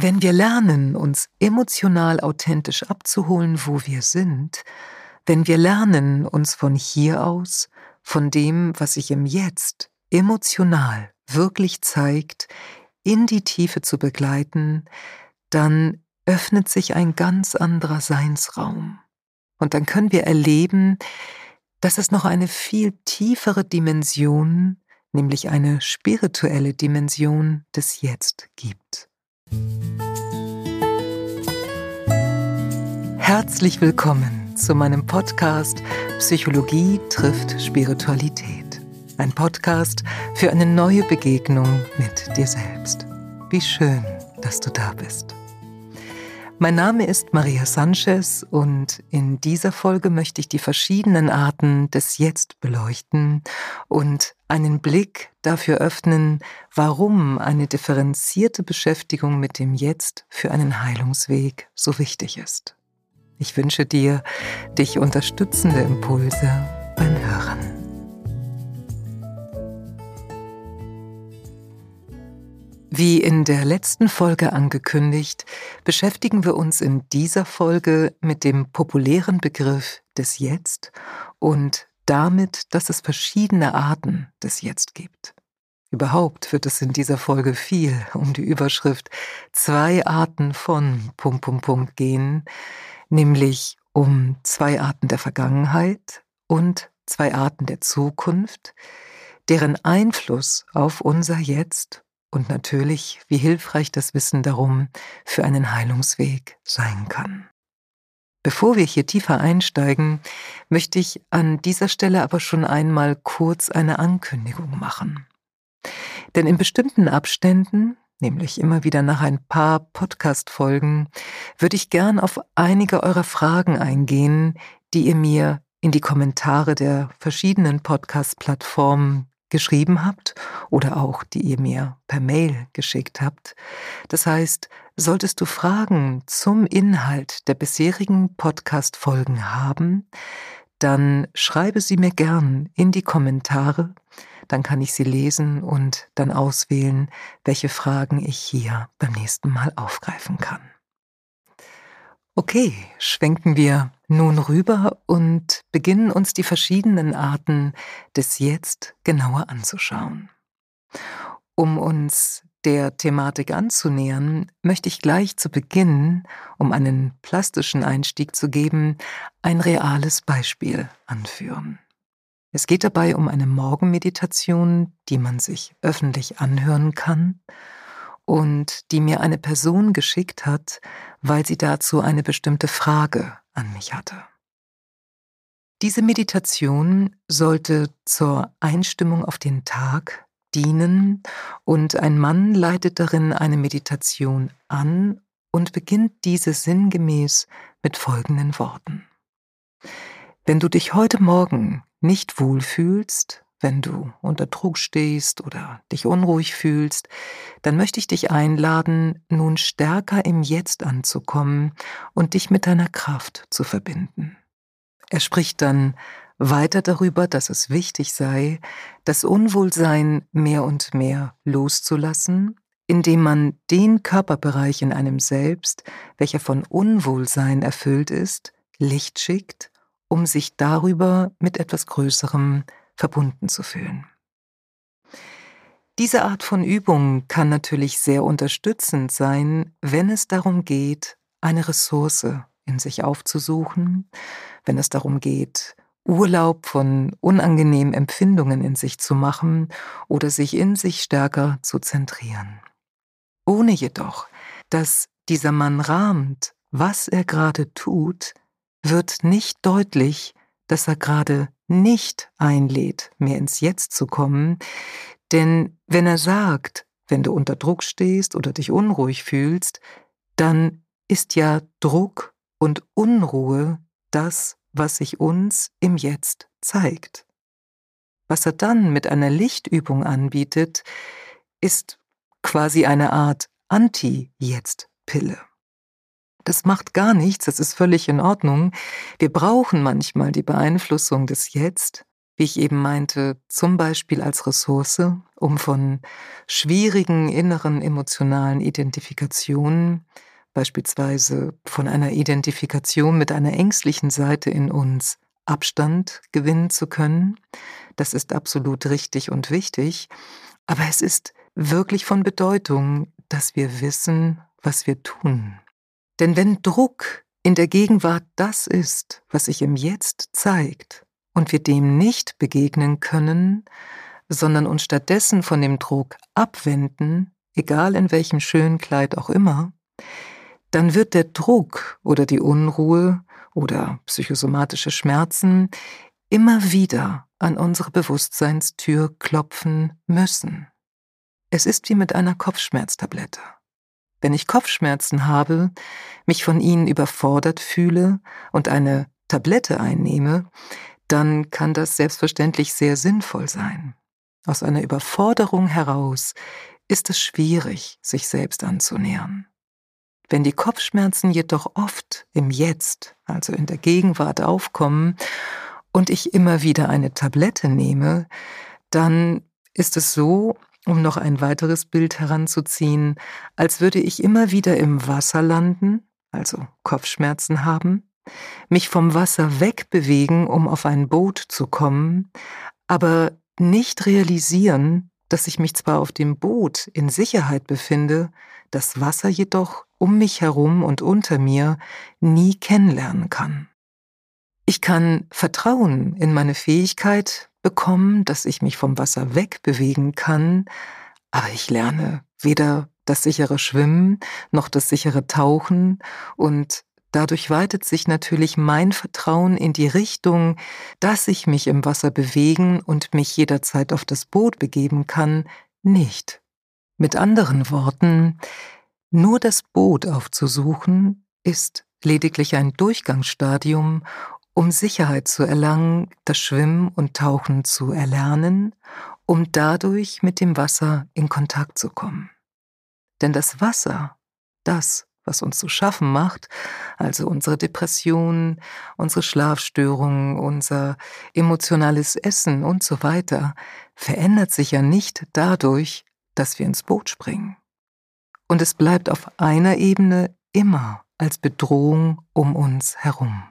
Wenn wir lernen, uns emotional authentisch abzuholen, wo wir sind, wenn wir lernen, uns von hier aus, von dem, was sich im Jetzt emotional wirklich zeigt, in die Tiefe zu begleiten, dann öffnet sich ein ganz anderer Seinsraum. Und dann können wir erleben, dass es noch eine viel tiefere Dimension, nämlich eine spirituelle Dimension des Jetzt gibt. Herzlich willkommen zu meinem Podcast Psychologie trifft Spiritualität. Ein Podcast für eine neue Begegnung mit dir selbst. Wie schön, dass du da bist. Mein Name ist Maria Sanchez und in dieser Folge möchte ich die verschiedenen Arten des Jetzt beleuchten und einen Blick dafür öffnen, warum eine differenzierte Beschäftigung mit dem Jetzt für einen Heilungsweg so wichtig ist. Ich wünsche dir dich unterstützende Impulse beim Hören. Wie in der letzten Folge angekündigt, beschäftigen wir uns in dieser Folge mit dem populären Begriff des Jetzt und damit, dass es verschiedene Arten des Jetzt gibt. Überhaupt wird es in dieser Folge viel um die Überschrift 2 Arten von ... gehen, nämlich um 2 Arten der Vergangenheit und 2 Arten der Zukunft, deren Einfluss auf unser Jetzt und natürlich, wie hilfreich das Wissen darum für einen Heilungsweg sein kann. Bevor wir hier tiefer einsteigen, möchte ich an dieser Stelle aber schon einmal kurz eine Ankündigung machen. Denn in bestimmten Abständen, nämlich immer wieder nach ein paar Podcast-Folgen, würde ich gern auf einige eurer Fragen eingehen, die ihr mir in die Kommentare der verschiedenen Podcast-Plattformen geschrieben habt oder auch die ihr mir per Mail geschickt habt. Das heißt, solltest du Fragen zum Inhalt der bisherigen Podcast-Folgen haben, dann schreibe sie mir gern in die Kommentare, dann kann ich sie lesen und dann auswählen, welche Fragen ich hier beim nächsten Mal aufgreifen kann. Okay, schwenken wir nun rüber und beginnen uns die verschiedenen Arten des Jetzt genauer anzuschauen. Um uns der Thematik anzunähern, möchte ich gleich zu Beginn, um einen plastischen Einstieg zu geben, ein reales Beispiel anführen. Es geht dabei um eine Morgenmeditation, die man sich öffentlich anhören kann und die mir eine Person geschickt hat, weil sie dazu eine bestimmte Frage an mich hatte. Diese Meditation sollte zur Einstimmung auf den Tag dienen und ein Mann leitet darin eine Meditation an und beginnt diese sinngemäß mit folgenden Worten. Wenn du dich heute Morgen nicht wohlfühlst, wenn du unter Druck stehst oder dich unruhig fühlst, dann möchte ich dich einladen, nun stärker im Jetzt anzukommen und dich mit deiner Kraft zu verbinden. Er spricht dann weiter darüber, dass es wichtig sei, das Unwohlsein mehr und mehr loszulassen, indem man den Körperbereich in einem selbst, welcher von Unwohlsein erfüllt ist, Licht schickt, um sich darüber mit etwas Größerem verbunden zu fühlen. Diese Art von Übung kann natürlich sehr unterstützend sein, wenn es darum geht, eine Ressource in sich aufzusuchen, wenn es darum geht, Urlaub von unangenehmen Empfindungen in sich zu machen oder sich in sich stärker zu zentrieren. Ohne jedoch, dass dieser Mann rahmt, was er gerade tut, wird nicht deutlich, dass er gerade nicht einlädt, mehr ins Jetzt zu kommen, denn wenn er sagt, wenn du unter Druck stehst oder dich unruhig fühlst, dann ist ja Druck und Unruhe das, was sich uns im Jetzt zeigt. Was er dann mit einer Lichtübung anbietet, ist quasi eine Art Anti-Jetzt-Pille. Das macht gar nichts, das ist völlig in Ordnung. Wir brauchen manchmal die Beeinflussung des Jetzt, wie ich eben meinte, zum Beispiel als Ressource, um von schwierigen inneren emotionalen Identifikationen, beispielsweise von einer Identifikation mit einer ängstlichen Seite in uns, Abstand gewinnen zu können. Das ist absolut richtig und wichtig, aber es ist wirklich von Bedeutung, dass wir wissen, was wir tun. Denn wenn Druck in der Gegenwart das ist, was sich im Jetzt zeigt, und wir dem nicht begegnen können, sondern uns stattdessen von dem Druck abwenden, egal in welchem schönen Kleid auch immer, dann wird der Druck oder die Unruhe oder psychosomatische Schmerzen immer wieder an unsere Bewusstseinstür klopfen müssen. Es ist wie mit einer Kopfschmerztablette. Wenn ich Kopfschmerzen habe, mich von ihnen überfordert fühle und eine Tablette einnehme, dann kann das selbstverständlich sehr sinnvoll sein. Aus einer Überforderung heraus ist es schwierig, sich selbst anzunähern. Wenn die Kopfschmerzen jedoch oft im Jetzt, also in der Gegenwart aufkommen und ich immer wieder eine Tablette nehme, dann ist es so, um noch ein weiteres Bild heranzuziehen, als würde ich immer wieder im Wasser landen, also Kopfschmerzen haben, mich vom Wasser wegbewegen, um auf ein Boot zu kommen, aber nicht realisieren, dass ich mich zwar auf dem Boot in Sicherheit befinde, das Wasser jedoch um mich herum und unter mir nie kennenlernen kann. Ich kann Vertrauen in meine Fähigkeit bekommen, dass ich mich vom Wasser wegbewegen kann, aber ich lerne weder das sichere Schwimmen noch das sichere Tauchen und dadurch weitet sich natürlich mein Vertrauen in die Richtung, dass ich mich im Wasser bewegen und mich jederzeit auf das Boot begeben kann, nicht. Mit anderen Worten, nur das Boot aufzusuchen, ist lediglich ein Durchgangsstadium, um Sicherheit zu erlangen, das Schwimmen und Tauchen zu erlernen, um dadurch mit dem Wasser in Kontakt zu kommen. Denn das Wasser, das, was uns zu schaffen macht, also unsere Depressionen, unsere Schlafstörungen, unser emotionales Essen und so weiter, verändert sich ja nicht dadurch, dass wir ins Boot springen. Und es bleibt auf einer Ebene immer als Bedrohung um uns herum.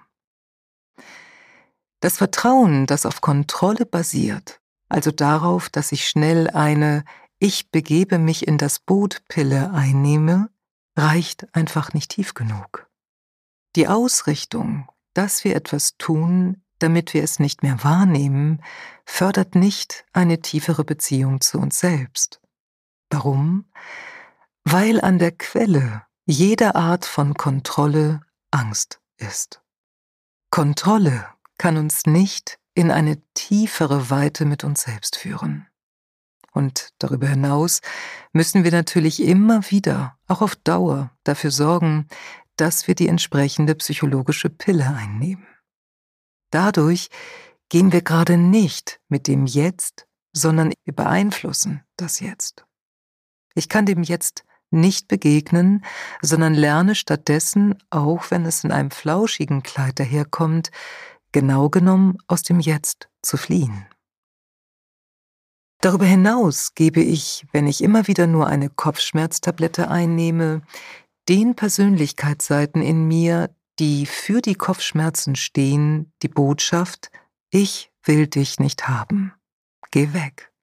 Das Vertrauen, das auf Kontrolle basiert, also darauf, dass ich schnell eine „Ich begebe mich in das Boot“-Pille einnehme, reicht einfach nicht tief genug. Die Ausrichtung, dass wir etwas tun, damit wir es nicht mehr wahrnehmen, fördert nicht eine tiefere Beziehung zu uns selbst. Warum? Weil an der Quelle jeder Art von Kontrolle Angst ist. Kontrolle kann uns nicht in eine tiefere Weite mit uns selbst führen. Und darüber hinaus müssen wir natürlich immer wieder, auch auf Dauer, dafür sorgen, dass wir die entsprechende psychologische Pille einnehmen. Dadurch gehen wir gerade nicht mit dem Jetzt, sondern wir beeinflussen das Jetzt. Ich kann dem Jetzt nicht begegnen, sondern lerne stattdessen, auch wenn es in einem flauschigen Kleid daherkommt, genau genommen aus dem Jetzt zu fliehen. Darüber hinaus gebe ich, wenn ich immer wieder nur eine Kopfschmerztablette einnehme, den Persönlichkeitsseiten in mir, die für die Kopfschmerzen stehen, die Botschaft: Ich will dich nicht haben. Geh weg.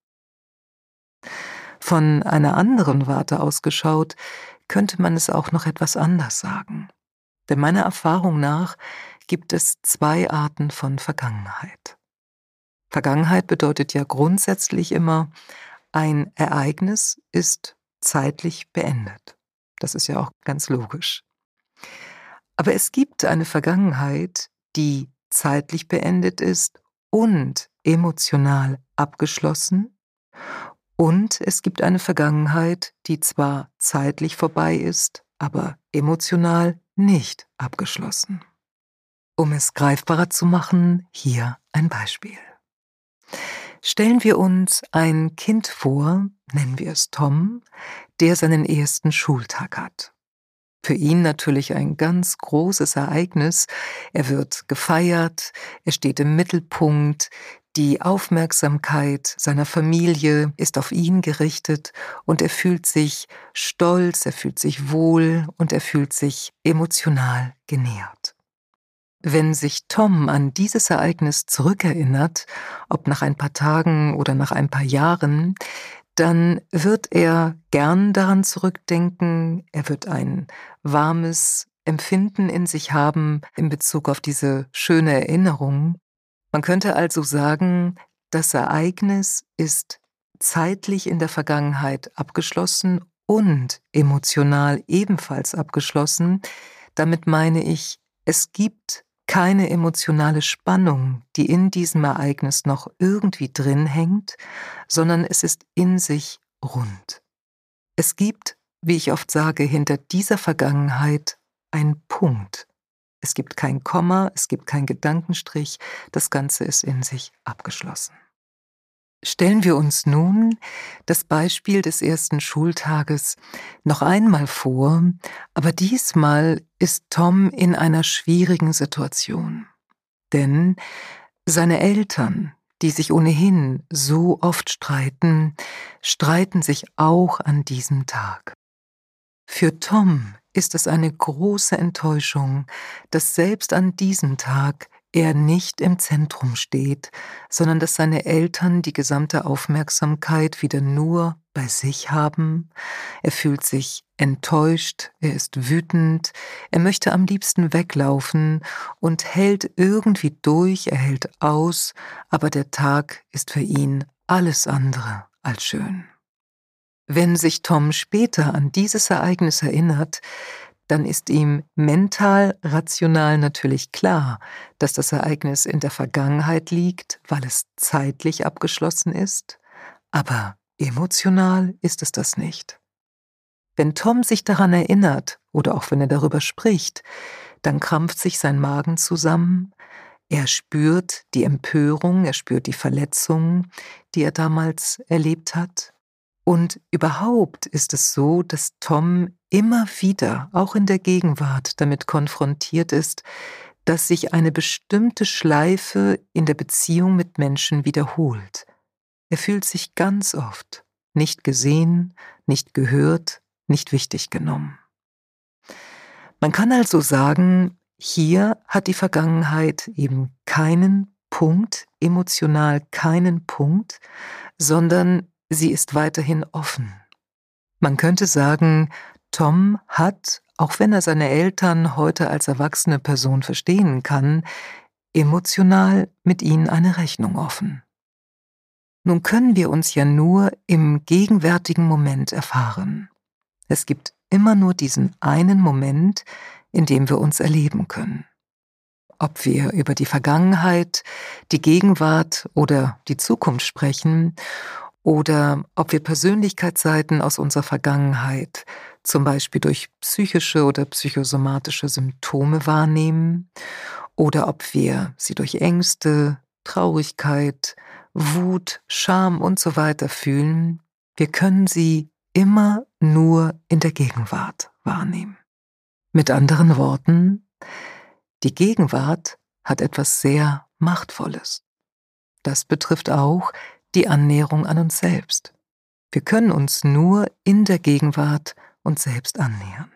Von einer anderen Warte aus geschaut, könnte man es auch noch etwas anders sagen. Denn meiner Erfahrung nach gibt es zwei Arten von Vergangenheit. Vergangenheit bedeutet ja grundsätzlich immer, ein Ereignis ist zeitlich beendet. Das ist ja auch ganz logisch. Aber es gibt eine Vergangenheit, die zeitlich beendet ist und emotional abgeschlossen. Und es gibt eine Vergangenheit, die zwar zeitlich vorbei ist, aber emotional nicht abgeschlossen. Um es greifbarer zu machen, hier ein Beispiel. Stellen wir uns ein Kind vor, nennen wir es Tom, der seinen ersten Schultag hat. Für ihn natürlich ein ganz großes Ereignis. Er wird gefeiert, er steht im Mittelpunkt, Die Aufmerksamkeit seiner Familie ist auf ihn gerichtet und er fühlt sich stolz, er fühlt sich wohl und er fühlt sich emotional genährt. Wenn sich Tom an dieses Ereignis zurückerinnert, ob nach ein paar Tagen oder nach ein paar Jahren, dann wird er gern daran zurückdenken, er wird ein warmes Empfinden in sich haben in Bezug auf diese schöne Erinnerung. Man könnte also sagen, das Ereignis ist zeitlich in der Vergangenheit abgeschlossen und emotional ebenfalls abgeschlossen. Damit meine ich, es gibt keine emotionale Spannung, die in diesem Ereignis noch irgendwie drin hängt, sondern es ist in sich rund. Es gibt, wie ich oft sage, hinter dieser Vergangenheit einen Punkt. Es gibt kein Komma, es gibt keinen Gedankenstrich, das Ganze ist in sich abgeschlossen. Stellen wir uns nun das Beispiel des ersten Schultages noch einmal vor, aber diesmal ist Tom in einer schwierigen Situation. Denn seine Eltern, die sich ohnehin so oft streiten, streiten sich auch an diesem Tag. Für Tom ist es eine große Enttäuschung, dass selbst an diesem Tag er nicht im Zentrum steht, sondern dass seine Eltern die gesamte Aufmerksamkeit wieder nur bei sich haben. Er fühlt sich enttäuscht, er ist wütend, er möchte am liebsten weglaufen und hält irgendwie durch, er hält aus, aber der Tag ist für ihn alles andere als schön. Wenn sich Tom später an dieses Ereignis erinnert, dann ist ihm mental, rational natürlich klar, dass das Ereignis in der Vergangenheit liegt, weil es zeitlich abgeschlossen ist, aber emotional ist es das nicht. Wenn Tom sich daran erinnert oder auch wenn er darüber spricht, dann krampft sich sein Magen zusammen, er spürt die Empörung, er spürt die Verletzung, die er damals erlebt hat. Und überhaupt ist es so, dass Tom immer wieder, auch in der Gegenwart, damit konfrontiert ist, dass sich eine bestimmte Schleife in der Beziehung mit Menschen wiederholt. Er fühlt sich ganz oft nicht gesehen, nicht gehört, nicht wichtig genommen. Man kann also sagen, hier hat die Vergangenheit eben keinen Punkt, emotional keinen Punkt, sondern sie ist weiterhin offen. Man könnte sagen, Tom hat, auch wenn er seine Eltern heute als erwachsene Person verstehen kann, emotional mit ihnen eine Rechnung offen. Nun können wir uns ja nur im gegenwärtigen Moment erfahren. Es gibt immer nur diesen einen Moment, in dem wir uns erleben können. Ob wir über die Vergangenheit, die Gegenwart oder die Zukunft sprechen, oder ob wir Persönlichkeitsseiten aus unserer Vergangenheit, zum Beispiel durch psychische oder psychosomatische Symptome wahrnehmen, oder ob wir sie durch Ängste, Traurigkeit, Wut, Scham und so weiter fühlen, wir können sie immer nur in der Gegenwart wahrnehmen. Mit anderen Worten, die Gegenwart hat etwas sehr Machtvolles. Das betrifft auch die Annäherung an uns selbst. Wir können uns nur in der Gegenwart uns selbst annähern.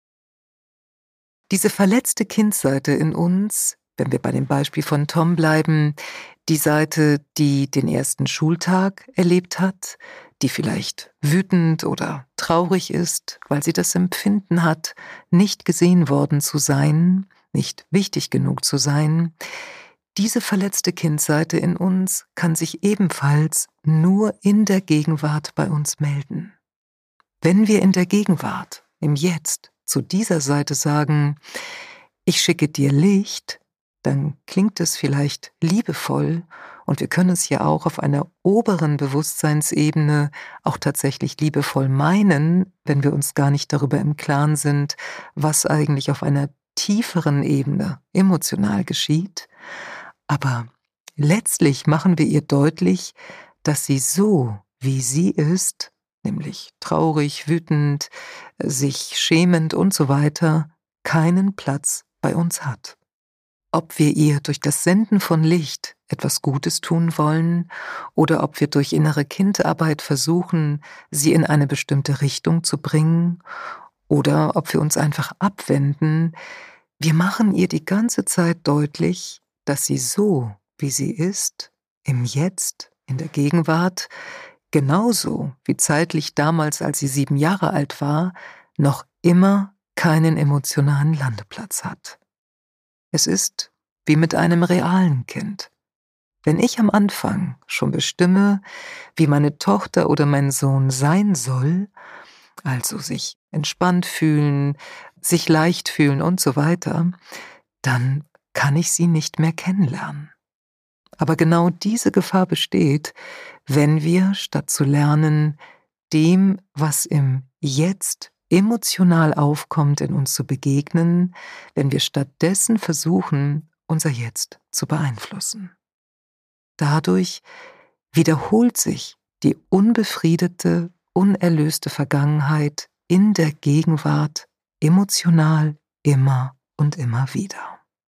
Diese verletzte Kindseite in uns, wenn wir bei dem Beispiel von Tom bleiben, die Seite, die den ersten Schultag erlebt hat, die vielleicht wütend oder traurig ist, weil sie das Empfinden hat, nicht gesehen worden zu sein, nicht wichtig genug zu sein, diese verletzte Kindseite in uns kann sich ebenfalls nur in der Gegenwart bei uns melden. Wenn wir in der Gegenwart, im Jetzt, zu dieser Seite sagen, ich schicke dir Licht, dann klingt es vielleicht liebevoll und wir können es ja auch auf einer oberen Bewusstseinsebene auch tatsächlich liebevoll meinen, wenn wir uns gar nicht darüber im Klaren sind, was eigentlich auf einer tieferen Ebene emotional geschieht. Aber letztlich machen wir ihr deutlich, dass sie so, wie sie ist, nämlich traurig, wütend, sich schämend und so weiter, keinen Platz bei uns hat. Ob wir ihr durch das Senden von Licht etwas Gutes tun wollen oder ob wir durch innere Kindarbeit versuchen, sie in eine bestimmte Richtung zu bringen oder ob wir uns einfach abwenden, wir machen ihr die ganze Zeit deutlich, dass sie so, wie sie ist, im Jetzt, in der Gegenwart, genauso wie zeitlich damals, als sie 7 Jahre alt war, noch immer keinen emotionalen Landeplatz hat. Es ist wie mit einem realen Kind. Wenn ich am Anfang schon bestimme, wie meine Tochter oder mein Sohn sein soll, also sich entspannt fühlen, sich leicht fühlen und so weiter, dann kann ich sie nicht mehr kennenlernen. Aber genau diese Gefahr besteht, wenn wir, statt zu lernen, dem, was im Jetzt emotional aufkommt, in uns zu begegnen, wenn wir stattdessen versuchen, unser Jetzt zu beeinflussen. Dadurch wiederholt sich die unbefriedete, unerlöste Vergangenheit in der Gegenwart emotional immer und immer wieder.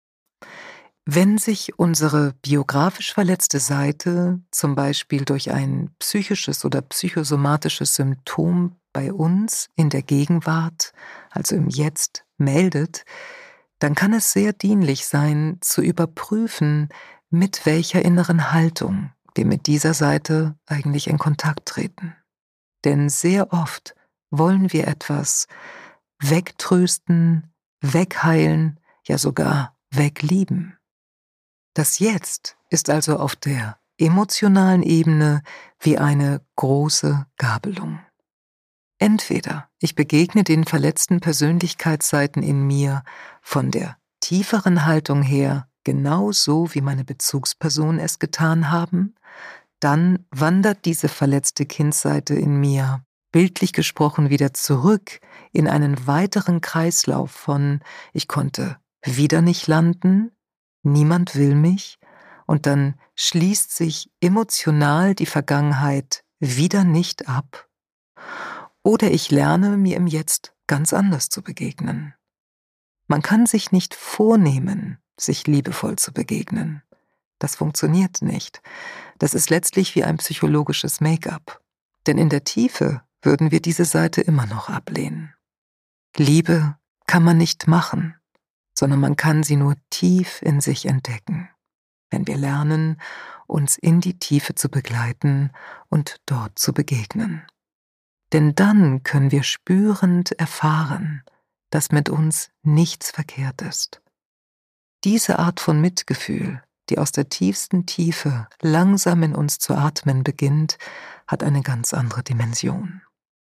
Wenn sich unsere biografisch verletzte Seite zum Beispiel durch ein psychisches oder psychosomatisches Symptom bei uns in der Gegenwart, also im Jetzt, meldet, dann kann es sehr dienlich sein, zu überprüfen, mit welcher inneren Haltung wir mit dieser Seite eigentlich in Kontakt treten. Denn sehr oft wollen wir etwas wegtrösten, wegheilen, ja sogar weglieben. Das Jetzt ist also auf der emotionalen Ebene wie eine große Gabelung. Entweder ich begegne den verletzten Persönlichkeitsseiten in mir von der tieferen Haltung her genauso wie meine Bezugspersonen es getan haben, dann wandert diese verletzte Kindseite in mir, bildlich gesprochen, wieder zurück in einen weiteren Kreislauf von ich konnte wieder nicht landen, niemand will mich, und dann schließt sich emotional die Vergangenheit wieder nicht ab. Oder ich lerne, mir im Jetzt ganz anders zu begegnen. Man kann sich nicht vornehmen, sich liebevoll zu begegnen. Das funktioniert nicht. Das ist letztlich wie ein psychologisches Make-up. Denn in der Tiefe würden wir diese Seite immer noch ablehnen. Liebe kann man nicht machen, sondern man kann sie nur tief in sich entdecken, wenn wir lernen, uns in die Tiefe zu begleiten und dort zu begegnen. Denn dann können wir spürend erfahren, dass mit uns nichts verkehrt ist. Diese Art von Mitgefühl, die aus der tiefsten Tiefe langsam in uns zu atmen beginnt, hat eine ganz andere Dimension.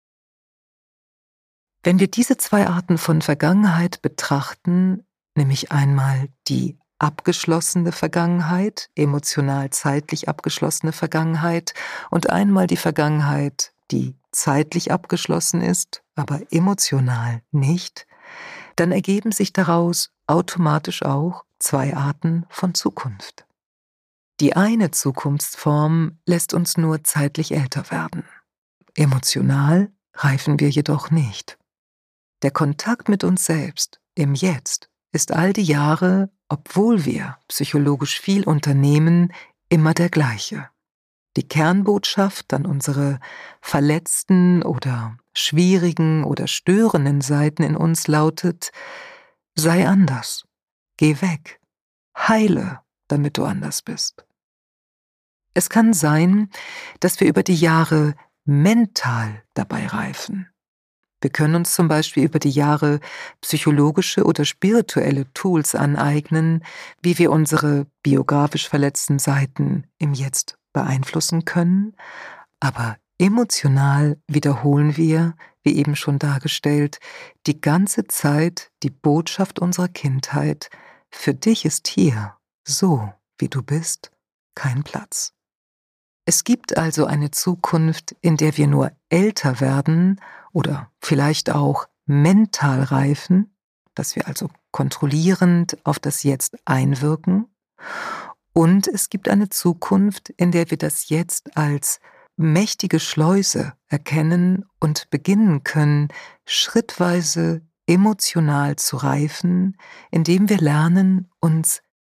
Wenn wir diese 2 Arten von Vergangenheit betrachten, nämlich einmal die abgeschlossene Vergangenheit, emotional zeitlich abgeschlossene Vergangenheit, und einmal die Vergangenheit, die zeitlich abgeschlossen ist, aber emotional nicht, dann ergeben sich daraus automatisch auch 2 Arten von Zukunft. Die eine Zukunftsform lässt uns nur zeitlich älter werden. Emotional reifen wir jedoch nicht. Der Kontakt mit uns selbst im Jetzt ist all die Jahre, obwohl wir psychologisch viel unternehmen, immer der gleiche. Die Kernbotschaft an unsere verletzten oder schwierigen oder störenden Seiten in uns lautet: sei anders, geh weg, heile, damit du anders bist. Es kann sein, dass wir über die Jahre mental dabei reifen. Wir können uns zum Beispiel über die Jahre psychologische oder spirituelle Tools aneignen, wie wir unsere biografisch verletzten Seiten im Jetzt beeinflussen können, aber emotional wiederholen wir, wie eben schon dargestellt, die ganze Zeit die Botschaft unserer Kindheit: für dich ist hier, so wie du bist, kein Platz. Es gibt also eine Zukunft, in der wir nur älter werden oder vielleicht auch mental reifen, dass wir also kontrollierend auf das Jetzt einwirken. Und es gibt eine Zukunft, in der wir das Jetzt als mächtige Schleuse erkennen und beginnen können, schrittweise emotional zu reifen, indem wir lernen, uns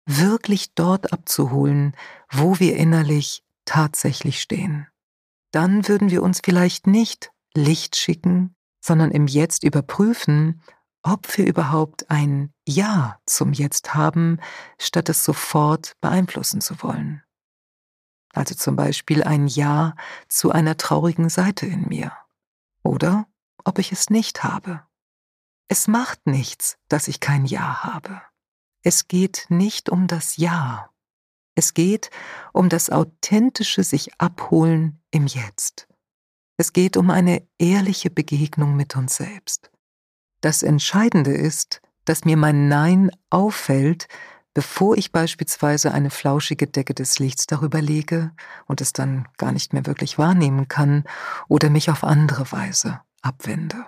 wirklich dort abzuholen, wo wir innerlich tatsächlich stehen. Dann würden wir uns vielleicht nicht Licht schicken, sondern im Jetzt überprüfen, ob wir überhaupt ein Ja zum Jetzt haben, statt es sofort beeinflussen zu wollen. Also zum Beispiel ein Ja zu einer traurigen Seite in mir. Oder ob ich es nicht habe. Es macht nichts, dass ich kein Ja habe. Es geht nicht um das Ja. Es geht um das authentische sich abholen im Jetzt. Es geht um eine ehrliche Begegnung mit uns selbst. Das Entscheidende ist, dass mir mein Nein auffällt, bevor ich beispielsweise eine flauschige Decke des Lichts darüber lege und es dann gar nicht mehr wirklich wahrnehmen kann oder mich auf andere Weise abwende.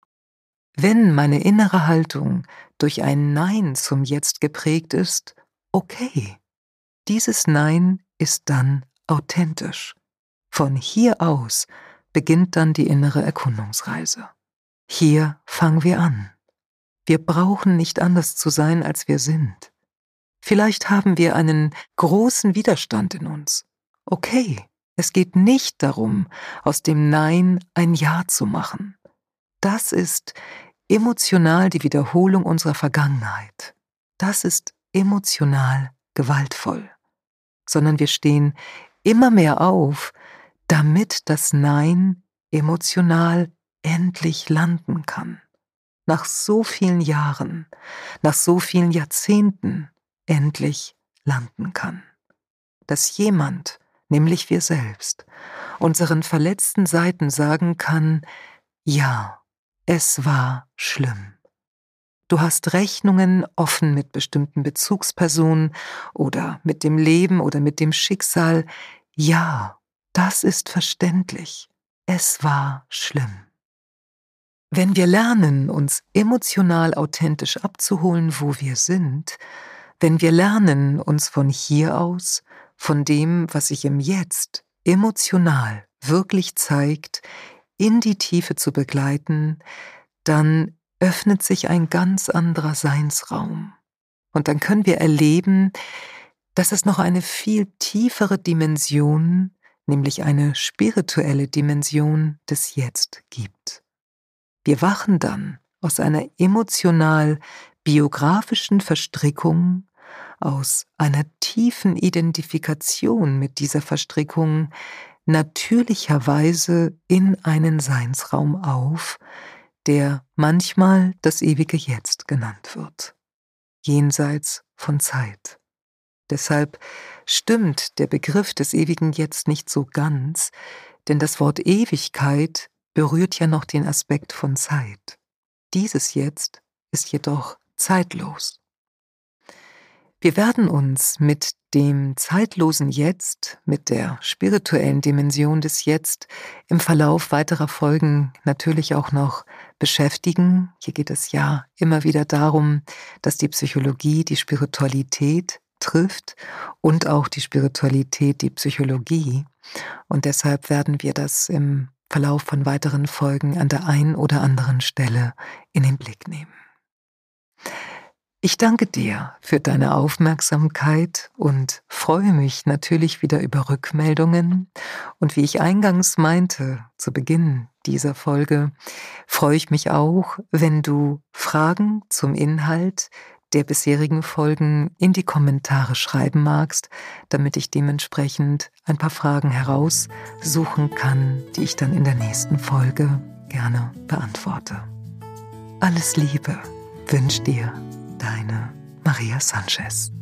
Wenn meine innere Haltung durch ein Nein zum Jetzt geprägt ist, okay. Dieses Nein ist dann authentisch. Von hier aus beginnt dann die innere Erkundungsreise. Hier fangen wir an. Wir brauchen nicht anders zu sein, als wir sind. Vielleicht haben wir einen großen Widerstand in uns. Okay, es geht nicht darum, aus dem Nein ein Ja zu machen. Das ist emotional die Wiederholung unserer Vergangenheit. Das ist emotional gewaltvoll. Sondern wir stehen immer mehr auf, damit das Nein emotional endlich landen kann. Nach so vielen Jahren, nach so vielen Jahrzehnten endlich landen kann. Dass jemand, nämlich wir selbst, unseren verletzten Seiten sagen kann, ja, es war schlimm. Du hast Rechnungen offen mit bestimmten Bezugspersonen oder mit dem Leben oder mit dem Schicksal. Ja, das ist verständlich. Es war schlimm. Wenn wir lernen, uns emotional authentisch abzuholen, wo wir sind, wenn wir lernen, uns von hier aus, von dem, was sich im Jetzt emotional wirklich zeigt, in die Tiefe zu begleiten, dann öffnet sich ein ganz anderer Seinsraum. Und dann können wir erleben, dass es noch eine viel tiefere Dimension, nämlich eine spirituelle Dimension des Jetzt gibt. Wir wachen dann aus einer emotional-biografischen Verstrickung, aus einer tiefen Identifikation mit dieser Verstrickung natürlicherweise in einen Seinsraum auf, der manchmal das ewige Jetzt genannt wird, jenseits von Zeit. Deshalb stimmt der Begriff des ewigen Jetzt nicht so ganz, denn das Wort Ewigkeit berührt ja noch den Aspekt von Zeit. Dieses Jetzt ist jedoch zeitlos. Wir werden uns mit dem zeitlosen Jetzt, mit der spirituellen Dimension des Jetzt im Verlauf weiterer Folgen natürlich auch noch beschäftigen. Hier geht es ja immer wieder darum, dass die Psychologie die Spiritualität trifft und auch die Spiritualität die Psychologie. Und deshalb werden wir das im Verlauf von weiteren Folgen an der einen oder anderen Stelle in den Blick nehmen. Ich danke dir für deine Aufmerksamkeit und freue mich natürlich wieder über Rückmeldungen. Und wie ich eingangs meinte, zu Beginn dieser Folge, freue ich mich auch, wenn du Fragen zum Inhalt der bisherigen Folgen in die Kommentare schreiben magst, damit ich dementsprechend ein paar Fragen heraussuchen kann, die ich dann in der nächsten Folge gerne beantworte. Alles Liebe wünscht dir deine Maria Sanchez.